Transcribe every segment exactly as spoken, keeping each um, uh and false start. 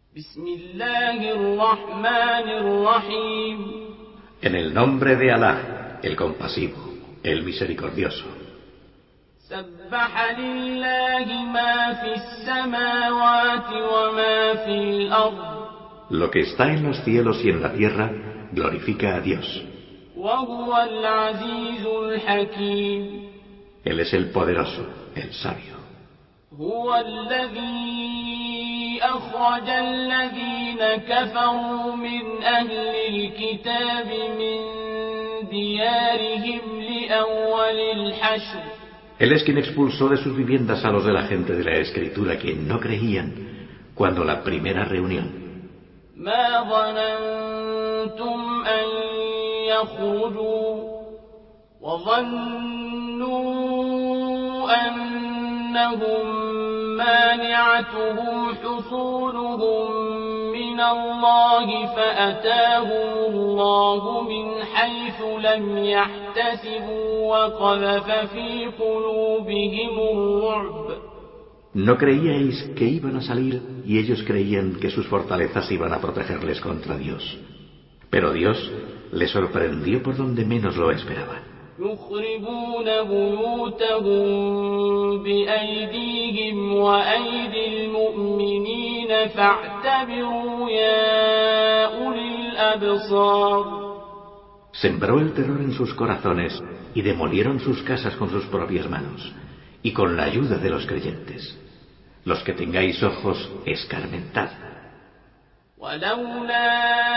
بسم الله الرحمن الرحيم. En el nombre de Alá, el compasivo, el misericordioso. سبح لله ما في السماوات وما في الأرض. Lo que está en los cielos y en la tierra glorifica a Dios. وهو العزيز الحكيم. Él es el poderoso, el sabio. هو الذي أخرج الذين كفروا من أهل الكتاب من ديارهم لأول الحشر. Él es quien expulsó de sus viviendas a los de la gente de la Escritura que no creían cuando la primera reunión. ما ظننتم أن يخرجوا وظنوا أنهم مانعتهم حصولهم من الله فأتاهم الله من حيث لم يحتسبوا وقذف في قلوبهم الرعب. No creíais que iban a salir y ellos creían que sus fortalezas iban a protegerles contra Dios. Pero Dios les sorprendió por donde menos lo esperaban. يخربون بيوتهم بأيديهم وأيدي المؤمنين فاعتبروا يا أولي الأبصار. Sembró el terror en sus corazones y demolieron sus casas con sus propias manos y con la ayuda de los creyentes. Los que tengáis ojos, escarmentad. ولولا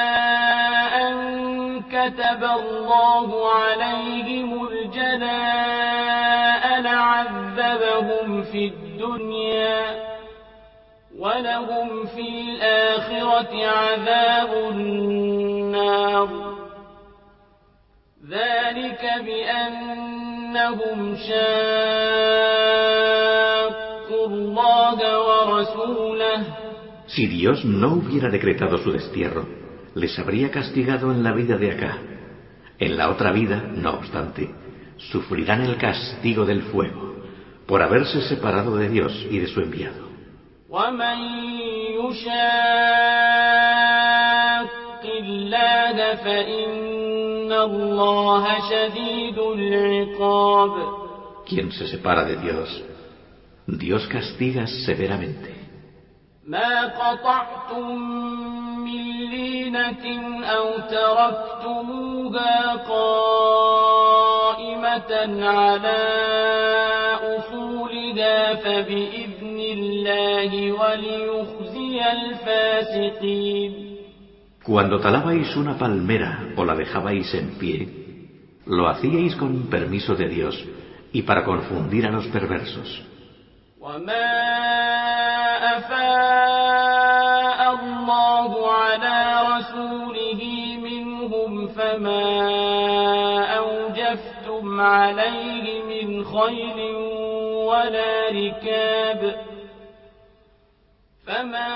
أن كتب الله عليهم الجلاء لعذبهم في الدنيا ولهم في الآخرة عذاب النار. ذلك بأنهم شاقوا الله ورسوله. Si Dios no hubiera decretado su destierro, les habría castigado en la vida de acá. En la otra vida, no obstante, sufrirán el castigo del fuego por haberse separado de Dios y de su enviado. ومن يشاق الله فإن الله شديد العقاب. Quien se separa de Dios, Dios castiga severamente. ما قطعتم من لينة أو تركتموها قائمة على أصولها فبإذن الله وليخزي الفاسقين. Cuando talabais una palmera o la dejabais en pie, lo hacíais con permiso de Dios y para confundir a los perversos. وما أفاء الله على رسوله منهم فما أوجفتم عليه من خيل ولا ركاب فما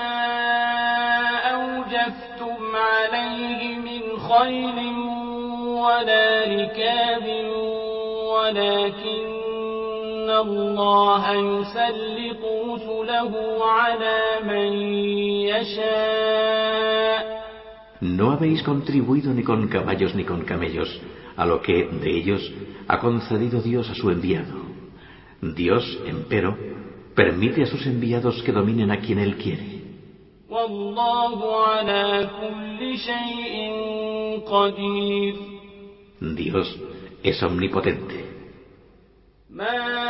أوجفتم عليه من خيل ولا ركاب ولكن الله يسلط رسله على من يشاء. No habéis contribuido ni con caballos ni con camellos a lo que de ellos ha concedido Dios a su enviado. Dios, empero, permite a sus enviados que dominen a quien Él quiere. والله على كل شيء قدير. Dios es omnipotente. ما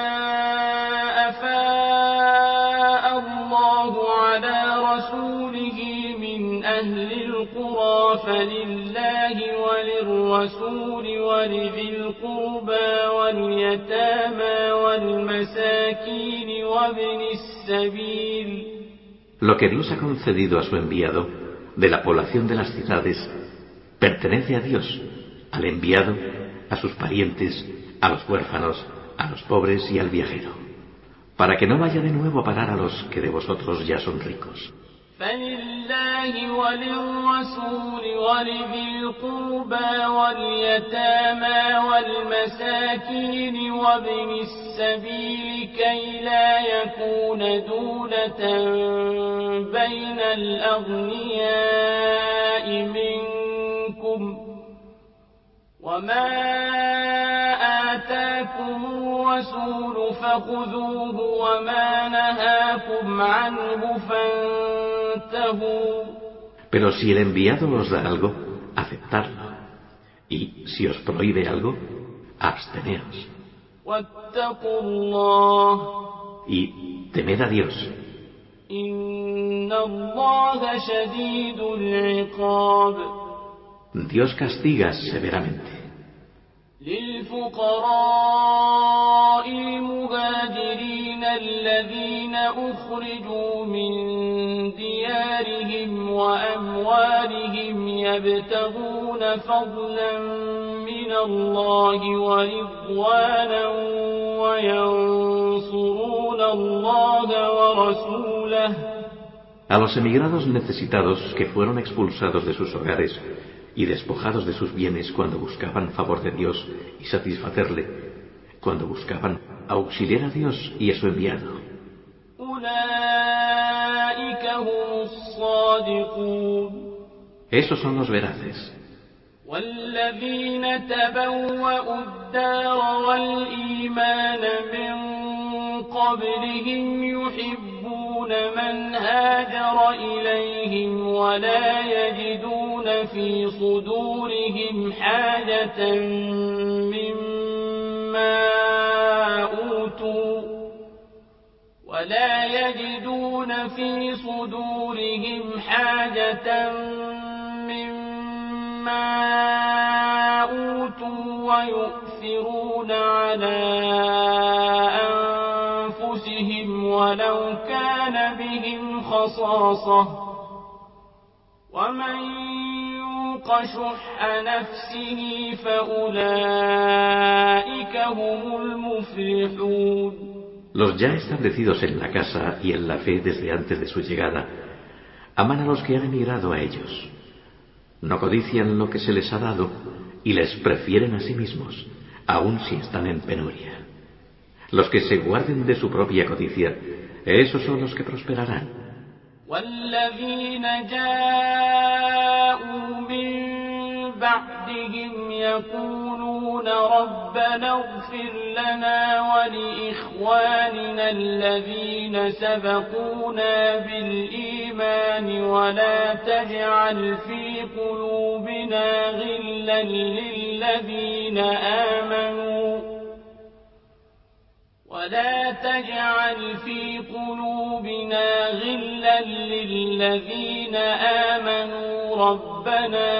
أفاء الله على رسوله من أهل القرى فلله وللرسول ولذي القربى واليتامى والمساكين وابن السبيل. Lo que Dios ha concedido a su enviado de la población de las ciudades pertenece a Dios, al enviado, a sus parientes, a los huérfanos, a los pobres y al viajero, para que no vaya de nuevo a parar a los que de vosotros ya son ricos. فلله وللرسول ولذي القربى واليتامى والمساكين وابن السبيل كي لا يكون دولة بين الأغنياء منكم وما آتاكم الرسول فخذوه وما نهاكم عنه فانتهوا. Pero si el enviado os da algo, aceptadlo. Y si os prohíbe algo, absteneos. واتقوا الله. Y temed a Dios. إن الله شديد العقاب. Dios castiga severamente. للفقراء المهاجرين الذين أخرجوا من ديارهم وأموالهم يبتغون فضلا من الله ورضوانا وينصرون الله ورسوله. A los emigrados necesitados que fueron expulsados de sus hogares y despojados de sus bienes cuando buscaban favor de Dios y satisfacerle, cuando buscaban auxiliar a Dios y a su enviado. Esos son los veraces. والذين تبوأوا الدار والإيمان من قبلهم يحبون من هاجر إليهم ولا يجدون في صدورهم حاجة مما أوتوا ولا يجدون في صدورهم حاجة مما أوتوا ويؤثرون على أنفسهم ولو كان بهم خصاصة ومن يوق شح نفسه فأولئك هم المفلحون. Los ya establecidos en la casa y en la fe desde antes de su llegada aman a los que han emigrado a ellos. No codician lo que se les ha dado y les prefieren a sí mismos, aun si están en penuria. Los que se guarden de su propia codicia, esos son los que prosperarán. والذين جاءوا من بعدهم يقولون ربنا اغفر لنا ولإخواننا الذين سبقونا بالإيمان ولا تجعل في قلوبنا غلا للذين آمنوا ولا تجعل في قلوبنا غلا للذين آمنوا ربنا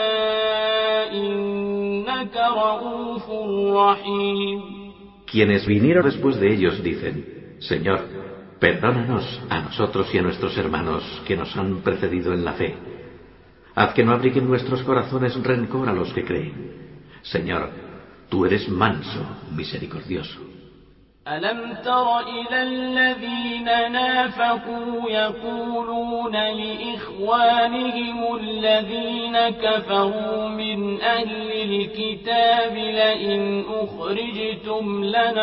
إنك رؤوف رحيم. Quienes vinieron después de ellos dicen: Señor, perdónanos a nosotros y a nuestros hermanos que nos han precedido en la fe. Haz que no abriguen nuestros corazones rencor a los que creen. Señor, tú eres manso, misericordioso. ألم تر إلى الذين نافقوا يقولون لإخوانهم الذين كفروا من أهل الكتاب لئن أخرجتم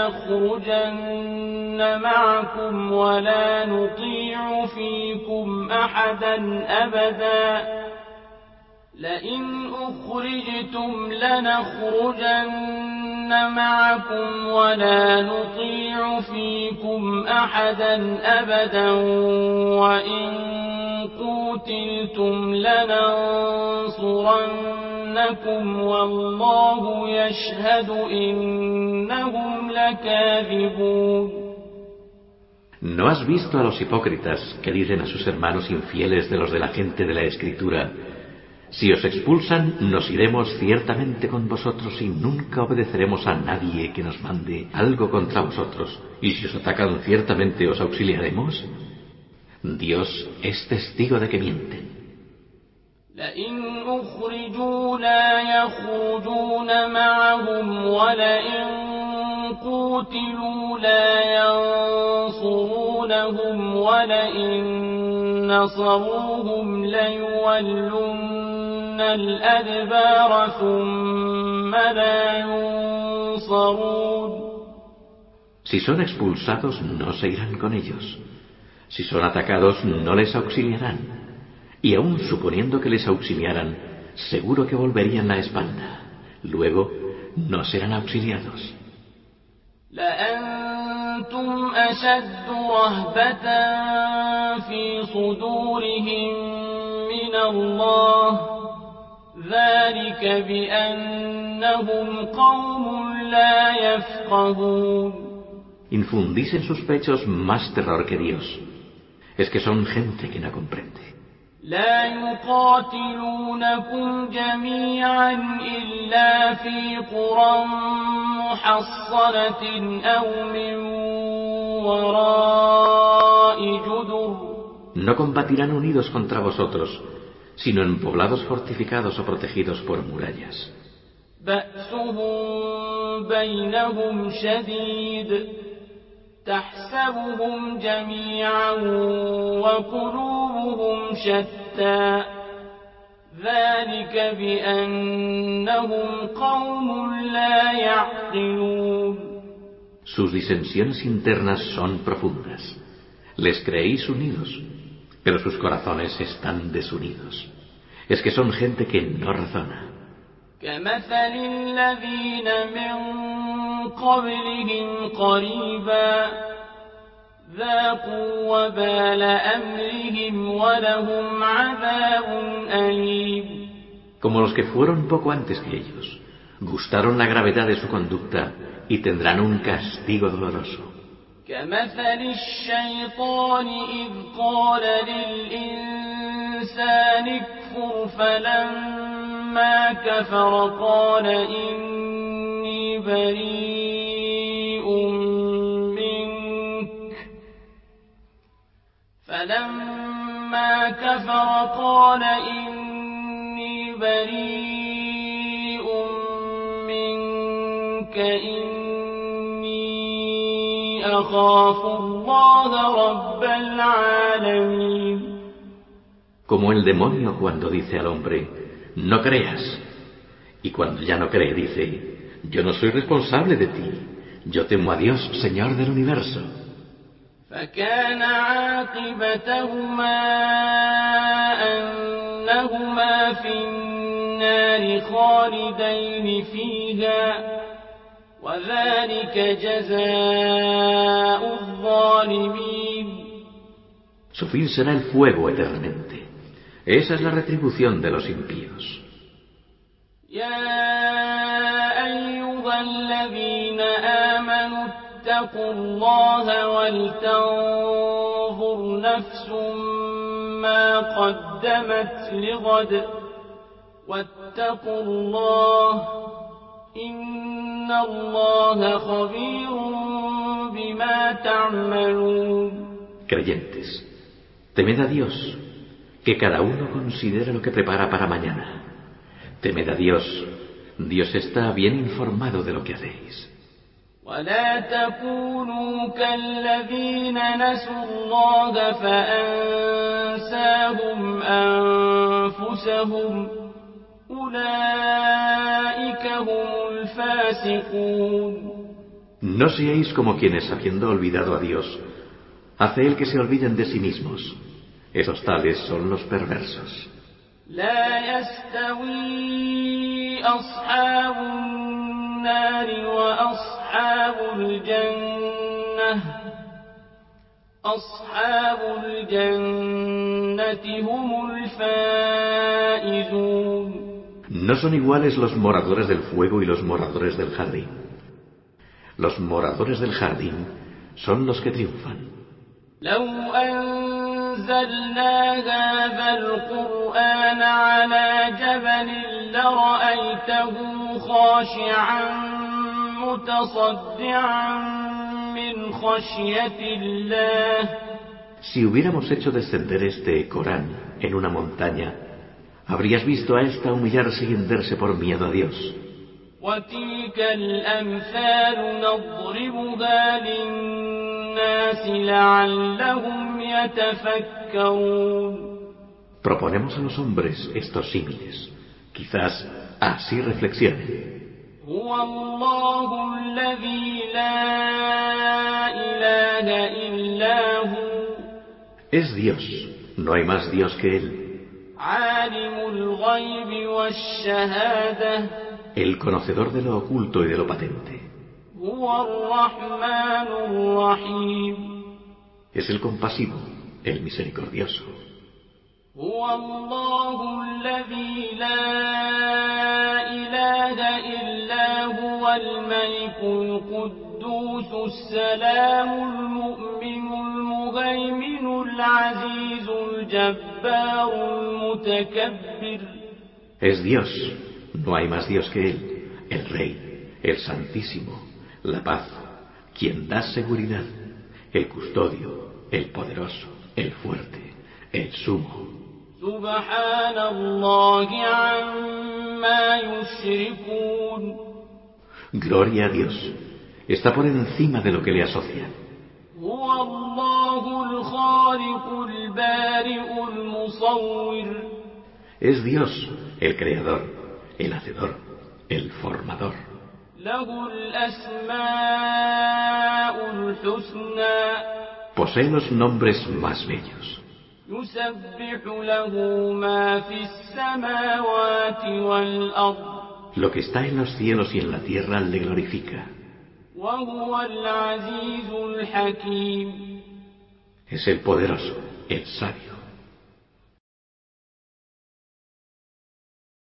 لنخرجن معكم ولا نطيع فيكم أحدا أبدا لئن أخرجتم لنخرجن معكم ولا نطيع فيكم أحدا أبدا وإن قوتلتم لننصرنكم والله يشهد إنهم لكاذبون. ¿No has visto a los hipócritas que dicen a sus hermanos infieles de los de la gente de la Escritura: si os expulsan, nos iremos ciertamente con vosotros y nunca obedeceremos a nadie que nos mande algo contra vosotros, y si os atacan ciertamente os auxiliaremos? Dios es testigo de que mienten. لئن أخرجوا لا يخرجون معهم ولئن قوتلوا لا ينصرونهم ولئن نصروهم ليولن الأدبار ثم لا ينصرون. Si son expulsados, no se irán con ellos. Si son atacados, no les auxiliarán. Y aun suponiendo que les auxiliaran, seguro que volverían la espalda. Luego, no serán auxiliados. لأنتم أشد رهبة في صدورهم من الله ذلك بأنهم قوم لا يفقهون. Infundís en sus pechos más terror que Dios. Es que son gente que no comprende. لا يقاتلونكم جميعا إلا في قرى محصنة أو من وراء جدر. No combatirán unidos contra vosotros, sino en poblados fortificados o protegidos por murallas. بأسهم بينهم شديد تحسبهم جميعا وقلوبهم شتى ذلك بأنهم قوم لا يعقلون. Sus disensiones internas son profundas. Les creéis unidos, pero sus corazones están desunidos. Es que son gente que no razona. كمثل الذين من قبلهم قريبا ذاقوا وبال أمرهم ولهم عذاب أليم. Como los que fueron poco antes que ellos, gustaron la gravedad de su conducta y tendrán un castigo doloroso. كمثل الشيطان إذ قال للإنسان اكفر فلما كفر قال إني بريء منك فلما كفر قال إني بريء منك إني أخاف الله رب العالمين. Como el demonio cuando dice al hombre, no creas, y cuando ya no cree dice, yo no soy responsable de ti, yo temo a Dios, Señor del universo. فكان عاقبتهما أنهما في النار خالدين فيها وذلك جزاء الظالمين. Su fin será el fuego eternamente. Esa es la retribución de los impíos. يا أيها الذين آمنوا اتقوا الله ولتنظر نفس ما قدمت لغد واتقوا الله إن الله خبير بما تعملون. Creyentes, temed a Dios, que cada uno considere lo que prepara para mañana. Temed a Dios, Dios está bien informado de lo que hacéis. ولا تكونوا كالذين نسوا الله فأنساهم أنفسهم أولئك هم الفاسقون. No seáis como quienes, habiendo olvidado a Dios, hace Él que se olviden de sí mismos. Esos tales son los perversos. لا يستوي أصحاب النار وأصحاب الجنة أصحاب الجنة هم الفائزون. No son iguales los moradores del fuego y los moradores del jardín. Los moradores del jardín son los que triunfan. لو أنزلنا هذا القرآن على جبل لرأيته خاشعا متصدعا من خشية الله. Si hubiéramos hecho descender este Corán en una montaña, habrías visto a esta humillarse y henderse por miedo a Dios. وتلك الأمثال نضربها للناس لعلهم يتفكرون. يتفكرون. Proponemos a los hombres estos símiles. Quizás así reflexionen. هو الله الذي لا إله إلا هو. Es Dios, no hay más Dios que Él. عالم الغيب والشهادة. El conocedor de lo oculto y de lo patente. هو الرحمن الرحيم. Es el compasivo, el misericordioso. هو الله الذي لا إله إلا هو الملك القدوس السلام المؤمن المهيمن العزيز الجبار المتكبر. Es Dios, no hay más Dios que Él, el Rey, el Santísimo, la paz, quien da seguridad, el custodio, el poderoso, el fuerte, el sumo. سبحان الله عما يشركون. Gloria a Dios, está por encima de lo que le asocian. هو الله الخالق البارئ المصور. Es Dios, el creador, el hacedor, el formador. له الأسماء الحسنى. Posee los nombres más bellos. يسبح له ما في السماوات والأرض. Lo que está en los cielos y en la tierra le glorifica. وهو العزيز الحكيم. Es el poderoso, el sabio.